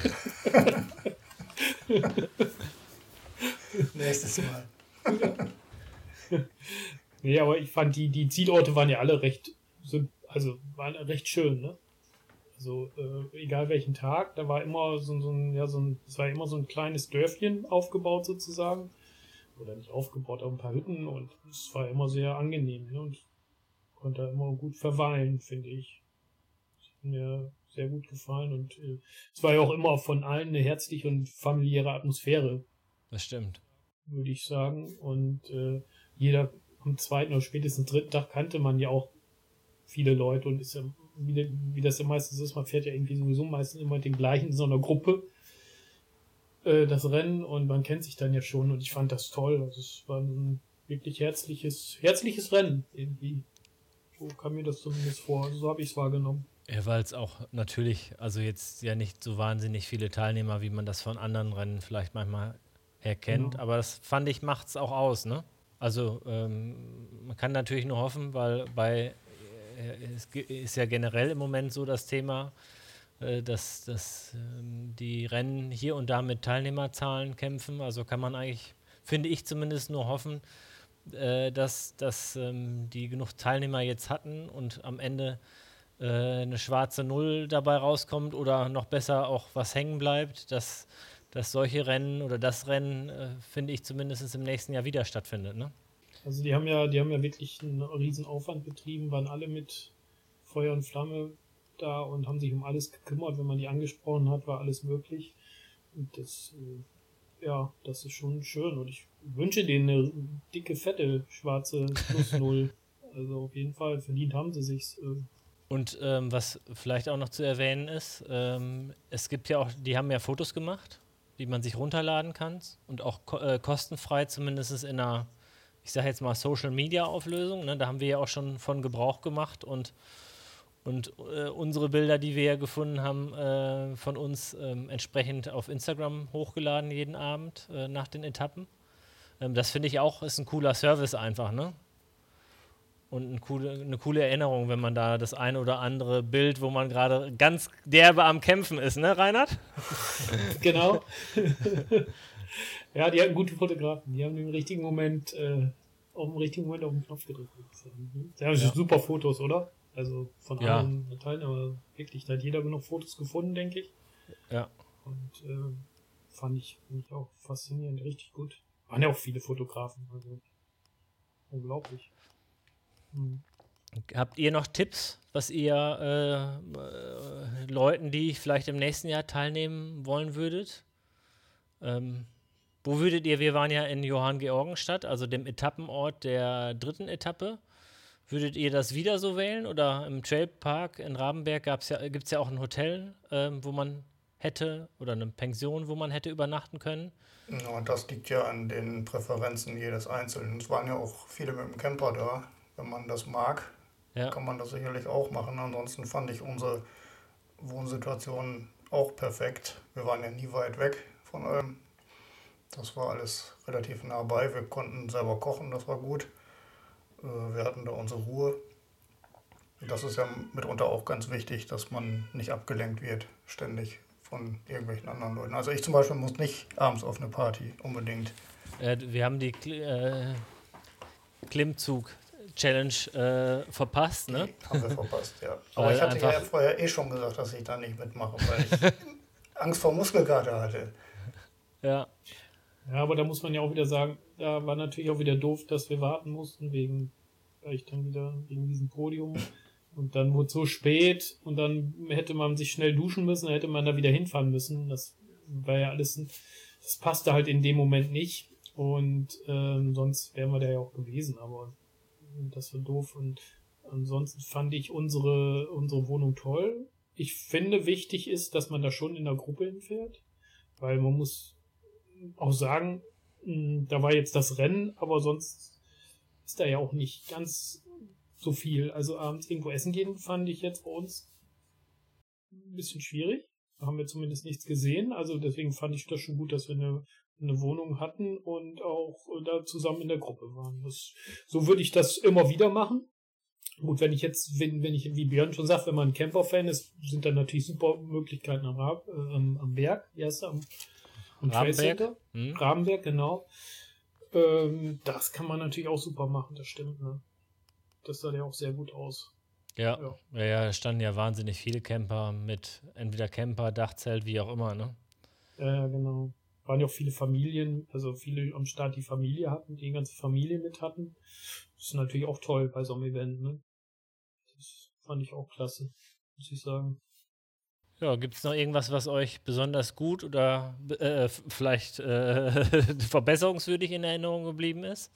Nächstes Mal. Nee, aber ich fand, die Zielorte waren ja alle waren recht schön, ne? Also, egal welchen Tag, da war immer es war immer so ein kleines Dörfchen aufgebaut sozusagen. Oder nicht aufgebaut, aber ein paar Hütten und es war immer sehr angenehm, ne? Und konnte da immer gut verweilen, finde ich. Das hat mir sehr gut gefallen und es war ja auch immer von allen eine herzliche und familiäre Atmosphäre, Das stimmt. würde ich sagen. Und jeder am zweiten oder spätestens dritten Tag kannte man ja auch viele Leute und ist ja, wie das ja meistens ist, man fährt ja irgendwie sowieso meistens immer mit den gleichen in so einer Gruppe das Rennen und man kennt sich dann ja schon und ich fand das toll. Also es war ein wirklich herzliches Rennen irgendwie. So kam mir das zumindest vor. So habe ich es wahrgenommen. Ja, weil es auch natürlich, also jetzt ja nicht so wahnsinnig viele Teilnehmer, wie man das von anderen Rennen vielleicht manchmal erkennt, Genau. aber das fand ich, macht es auch aus, ne? Also man kann natürlich nur hoffen, weil es ist ja generell im Moment so das Thema, dass die Rennen hier und da mit Teilnehmerzahlen kämpfen. Also kann man eigentlich, finde ich zumindest, nur hoffen, dass die genug Teilnehmer jetzt hatten und am Ende eine schwarze Null dabei rauskommt oder noch besser auch was hängen bleibt, dass solche Rennen oder das Rennen, finde ich, zumindest im nächsten Jahr wieder stattfindet. Ne? Also die haben ja wirklich einen riesen Aufwand betrieben, waren alle mit Feuer und Flamme da und haben sich um alles gekümmert. Wenn man die angesprochen hat, war alles möglich. Und das ist schon schön. Und ich wünsche denen eine dicke, fette, schwarze Plus Null. Also auf jeden Fall, verdient haben sie sich's. Und was vielleicht auch noch zu erwähnen ist, es gibt ja auch, die haben ja Fotos gemacht, die man sich runterladen kann und auch kostenfrei, zumindest in einer, ich sage jetzt mal, Social-Media-Auflösung. Ne? Da haben wir ja auch schon von Gebrauch gemacht und unsere Bilder, die wir ja gefunden haben, von uns entsprechend auf Instagram hochgeladen jeden Abend nach den Etappen. Das finde ich auch, ist ein cooler Service einfach, ne? Und eine coole Erinnerung, wenn man da das eine oder andere Bild, wo man gerade ganz derbe am Kämpfen ist, ne, Reinhard? Genau. Ja, die hatten gute Fotografen. Die haben im richtigen Moment auf den Knopf gedrückt. Sie haben super Fotos, oder? Also von allen Teilen, aber wirklich, da hat jeder genug Fotos gefunden, denke ich. Ja. Und fand ich auch faszinierend, richtig gut. Waren ja auch viele Fotografen, also unglaublich. Habt ihr noch Tipps, was ihr Leuten, die vielleicht im nächsten Jahr teilnehmen wollen würdet? Wo würdet ihr, wir waren ja in Johanngeorgenstadt, also dem Etappenort der dritten Etappe. Würdet ihr das wieder so wählen? Oder im Trailpark in Rabenberg gibt es ja auch ein Hotel, wo man hätte, oder eine Pension, wo man hätte übernachten können? Ja, und das liegt ja an den Präferenzen jedes Einzelnen. Es waren ja auch viele mit dem Camper da. Wenn man das mag, kann man das sicherlich auch machen. Ansonsten fand ich unsere Wohnsituation auch perfekt. Wir waren ja nie weit weg von allem. Das war alles relativ nah bei. Wir konnten selber kochen, das war gut. Wir hatten da unsere Ruhe. Das ist ja mitunter auch ganz wichtig, dass man nicht abgelenkt wird, ständig von irgendwelchen anderen Leuten. Also ich zum Beispiel muss nicht abends auf eine Party, unbedingt. Wir haben die Klimmzug-Challenge verpasst, ne? Die haben wir verpasst, ja. Aber ich hatte ja vorher schon gesagt, dass ich da nicht mitmache, weil ich Angst vor Muskelkater hatte. Ja. Ja, aber da muss man ja auch wieder sagen, da war natürlich auch wieder doof, dass wir warten mussten, wegen diesem Podium. Und dann wurde es so spät und dann hätte man sich schnell duschen müssen, dann hätte man da wieder hinfahren müssen. Das war ja alles, das passte halt in dem Moment nicht. Und sonst wären wir da ja auch gewesen, aber das war doof. Und Ansonsten fand ich unsere Wohnung toll. Ich finde, wichtig ist, dass man da schon in der Gruppe hinfährt, weil man muss auch sagen, da war jetzt das Rennen, aber sonst ist da ja auch nicht ganz so viel. Also abends irgendwo essen gehen fand ich jetzt bei uns ein bisschen schwierig. Da haben wir zumindest nichts gesehen. Also deswegen fand ich das schon gut, dass wir eine Wohnung hatten und auch da zusammen in der Gruppe waren. So würde ich das immer wieder machen. Gut, wenn ich, wie Björn schon sagt, wenn man ein Camper-Fan ist, sind da natürlich super Möglichkeiten am Berg, am Trail Center. Rabenberg, genau. Das kann man natürlich auch super machen, das stimmt, ne? Das sah ja auch sehr gut aus. Ja, da standen ja wahnsinnig viele Camper mit entweder Camper, Dachzelt, wie auch immer, ne? Ja, genau. Waren ja auch viele Familien, also viele am Start, die Familie hatten, die ganze Familie mit hatten. Das ist natürlich auch toll bei so einem Event, ne? Das fand ich auch klasse, muss ich sagen. Ja, gibt es noch irgendwas, was euch besonders gut oder vielleicht verbesserungswürdig in Erinnerung geblieben ist?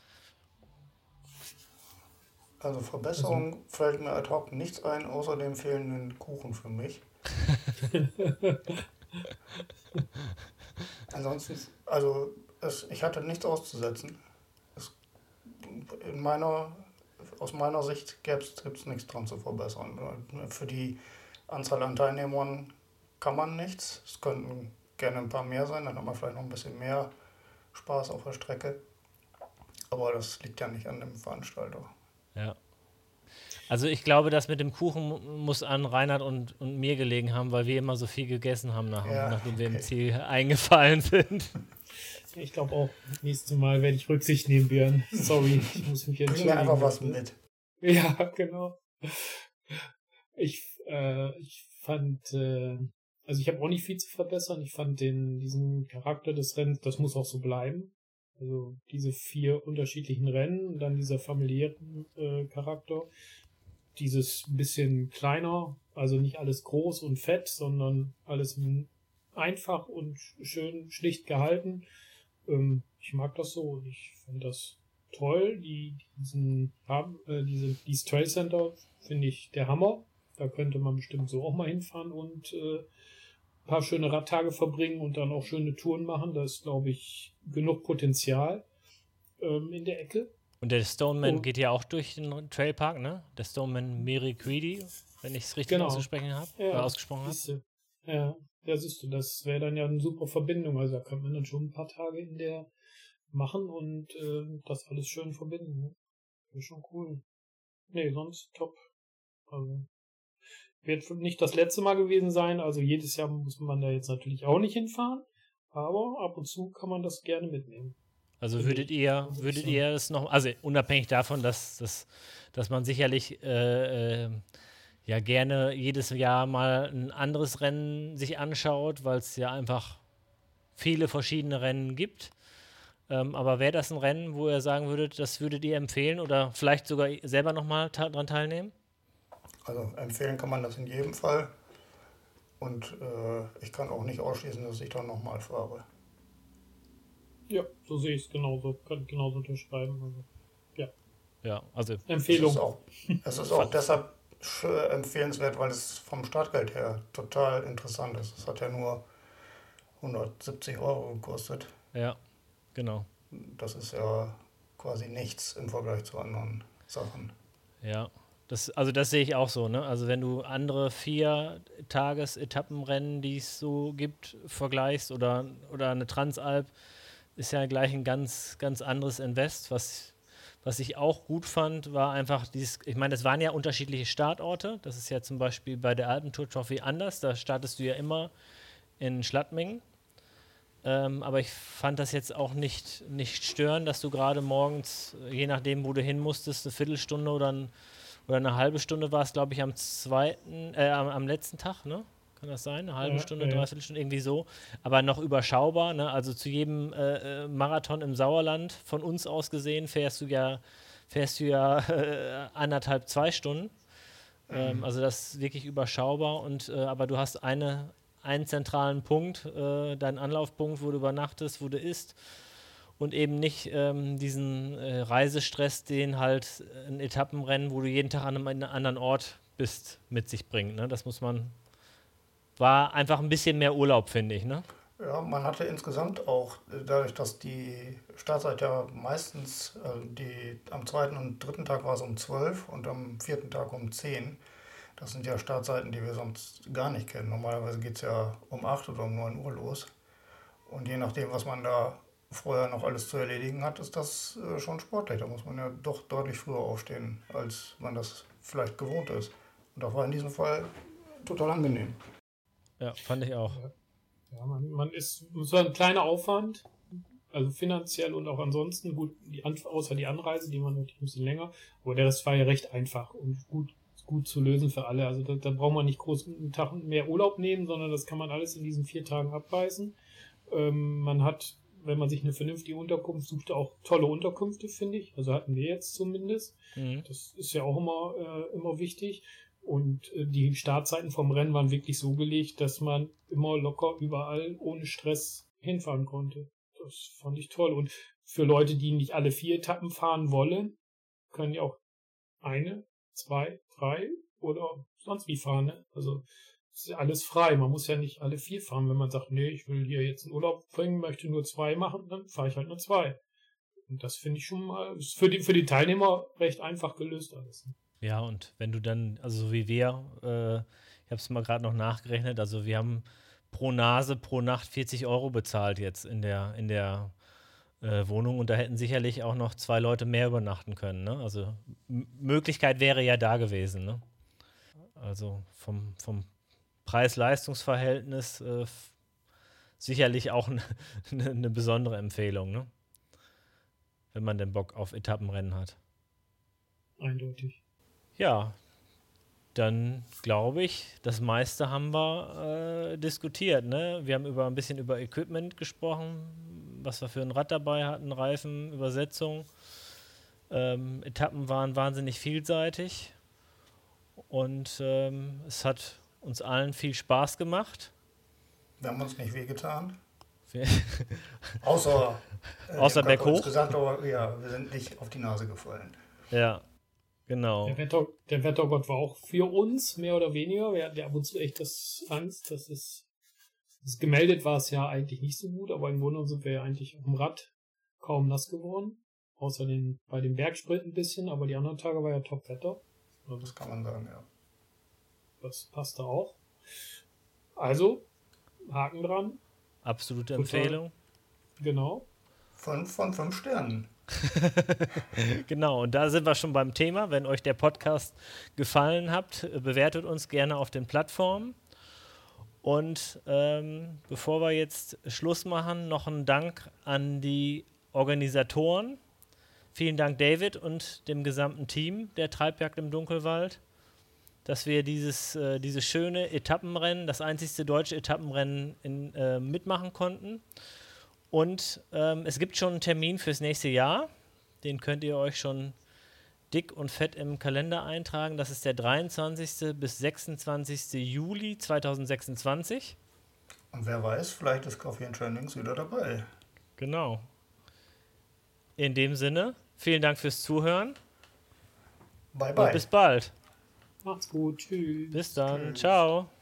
Also Verbesserung fällt mir ad hoc nichts ein, außer dem fehlenden Kuchen für mich. Ansonsten, ich hatte nichts auszusetzen. Aus meiner Sicht gibt es nichts dran zu verbessern. Für die Anzahl an Teilnehmern kann man nichts. Es könnten gerne ein paar mehr sein, dann hat man vielleicht noch ein bisschen mehr Spaß auf der Strecke. Aber das liegt ja nicht an dem Veranstalter. Ja. Also ich glaube, das mit dem Kuchen muss an Reinhard und mir gelegen haben, weil wir immer so viel gegessen haben nachdem wir im Ziel eingefallen sind. Ich glaube auch, nächstes Mal werde ich Rücksicht nehmen, Björn. Sorry, ich muss mich entschuldigen. Bring mir einfach was mit. Ja, genau. Ich fand, also ich habe auch nicht viel zu verbessern. Ich fand diesen Charakter des Rennens, das muss auch so bleiben. Also diese 4 unterschiedlichen Rennen und dann dieser familiäre Charakter. Dieses bisschen kleiner, also nicht alles groß und fett, sondern alles einfach und schön schlicht gehalten. Ich mag das so und ich finde das toll. Dieses Trail Center finde ich der Hammer. Da könnte man bestimmt so auch mal hinfahren und ein paar schöne Radtage verbringen und dann auch schöne Touren machen. Da ist, glaube ich, genug Potenzial in der Ecke. Und der Stoneman geht ja auch durch den Trailpark, ne? Der Stoneman Meriquidi, wenn ich es richtig ausgesprochen habe. Ja, siehst du, das wäre dann ja eine super Verbindung. Also da könnte man dann schon ein paar Tage in der machen und das alles schön verbinden. Ne? Wäre schon cool. Nee, sonst top. Also wird nicht das letzte Mal gewesen sein. Also jedes Jahr muss man da jetzt natürlich auch nicht hinfahren. Aber ab und zu kann man das gerne mitnehmen. Also würdet ihr es noch, also unabhängig davon, dass man sicherlich ja gerne jedes Jahr mal ein anderes Rennen sich anschaut, weil es ja einfach viele verschiedene Rennen gibt. Aber wäre das ein Rennen, wo ihr sagen würdet, das würdet ihr empfehlen oder vielleicht sogar selber nochmal dran teilnehmen? Also empfehlen kann man das in jedem Fall. Und ich kann auch nicht ausschließen, dass ich dann nochmal fahre. Ja, so sehe ich es genauso. Kann ich genauso unterschreiben. Also, ja. Ja, also Empfehlung. Es ist auch deshalb empfehlenswert, weil es vom Startgeld her total interessant ist. Es hat ja nur 170 € gekostet. Ja, genau. Das ist ja quasi nichts im Vergleich zu anderen Sachen. Ja, das sehe ich auch so, ne? Also wenn du andere 4-Tages-Etappenrennen, die es so gibt, vergleichst oder eine Transalp, ist ja gleich ein ganz, ganz anderes Invest. Was ich auch gut fand, war einfach ich meine, es waren ja unterschiedliche Startorte. Das ist ja zum Beispiel bei der Alpentour Trophy anders. Da startest du ja immer in Schladming. Aber ich fand das jetzt auch nicht störend, dass du gerade morgens, je nachdem, wo du hin musstest, eine Viertelstunde oder eine halbe Stunde war es, glaube ich, am letzten Tag, ne? Kann das sein? Eine halbe Stunde, Dreiviertelstunde, irgendwie so. Aber noch überschaubar, ne? Also zu jedem Marathon im Sauerland von uns aus gesehen fährst du ja 1,5, 2 Stunden. Also das ist wirklich überschaubar aber du hast einen zentralen Punkt, deinen Anlaufpunkt, wo du übernachtest, wo du isst. und eben nicht diesen Reisestress, den halt ein Etappenrennen, wo du jeden Tag an einem anderen Ort bist, mit sich bringt. Ne? War einfach ein bisschen mehr Urlaub, finde ich. Ne? Ja, man hatte insgesamt auch, dadurch, dass die Startzeit ja meistens, am zweiten und dritten Tag war es um 12 und am vierten Tag um 10. Das sind ja Startzeiten, die wir sonst gar nicht kennen. Normalerweise geht es ja um 8 oder um 9 Uhr los. Und je nachdem, was man da vorher noch alles zu erledigen hat, ist das schon sportlich. Da muss man ja doch deutlich früher aufstehen, als man das vielleicht gewohnt ist. Und das war in diesem Fall total angenehm. Ja, fand ich auch. Ja, es war ein kleiner Aufwand, also finanziell und auch ansonsten, gut, außer die Anreise, die war natürlich ein bisschen länger, aber der Rest war ja recht einfach und gut zu lösen für alle. Also da braucht man nicht groß einen Tag mehr Urlaub nehmen, sondern das kann man alles in diesen 4 Tagen abreißen. Man hat, wenn man sich eine vernünftige Unterkunft sucht, auch tolle Unterkünfte, finde ich. Also hatten wir jetzt zumindest. Mhm. Das ist ja auch immer wichtig. Und die Startzeiten vom Rennen waren wirklich so gelegt, dass man immer locker überall ohne Stress hinfahren konnte. Das fand ich toll. Und für Leute, die nicht alle 4 Etappen fahren wollen, können ja auch 1, 2, 3 oder sonst wie fahren. Ne? Also es ist ja alles frei. Man muss ja nicht alle 4 fahren. Wenn man sagt, nee, ich will hier jetzt einen Urlaub bringen, möchte nur 2 machen, dann fahre ich halt nur 2. Und das finde ich schon mal, ist für die Teilnehmer recht einfach gelöst alles. Ne? Ja, und wenn du dann, also so wie wir, ich habe es mal gerade noch nachgerechnet, also wir haben pro Nase pro Nacht 40 € bezahlt jetzt in der Wohnung und da hätten sicherlich auch noch 2 Leute mehr übernachten können. Ne? Also Möglichkeit wäre ja da gewesen. Ne? Also vom Preis-Leistungs-Verhältnis sicherlich auch eine besondere Empfehlung, ne? Wenn man den Bock auf Etappenrennen hat. Eindeutig. Ja, dann glaube ich, das meiste haben wir diskutiert. Ne? Wir haben ein bisschen über Equipment gesprochen, was wir für ein Rad dabei hatten, Reifen, Übersetzung. Etappen waren wahnsinnig vielseitig und es hat uns allen viel Spaß gemacht. Wir haben uns nicht wehgetan. Wir Außer berghoch. Insgesamt, aber ja, wir sind nicht auf die Nase gefallen. Ja, genau. Der Wettergott war auch für uns, mehr oder weniger. Wir hatten ja ab und zu echt Angst, dass es gemeldet war es ja eigentlich nicht so gut, aber im Grunde sind wir ja eigentlich auf dem Rad kaum nass geworden. Außer bei dem Bergsprint ein bisschen, aber die anderen Tage war ja Top-Wetter. Also das kann man sagen, ja. Das passte auch. Also, Haken dran. Absolute Empfehlung. Genau. 5 von 5 Sternen. Genau, und da sind wir schon beim Thema. Wenn euch der Podcast gefallen hat, bewertet uns gerne auf den Plattformen. Und bevor wir jetzt Schluss machen, noch ein Dank an die Organisatoren. Vielen Dank, David, und dem gesamten Team der Treibjagd im Dunkelwald, dass wir dieses schöne Etappenrennen, das einzigste deutsche Etappenrennen mitmachen konnten. Und es gibt schon einen Termin fürs nächste Jahr. Den könnt ihr euch schon dick und fett im Kalender eintragen. Das ist der 23. bis 26. Juli 2026. Und wer weiß, vielleicht ist Coffee and Trainings wieder dabei. Genau. In dem Sinne, vielen Dank fürs Zuhören. Bye, bye. Und bis bald. Macht's gut. Tschüss. Bis dann. Tschüss. Ciao.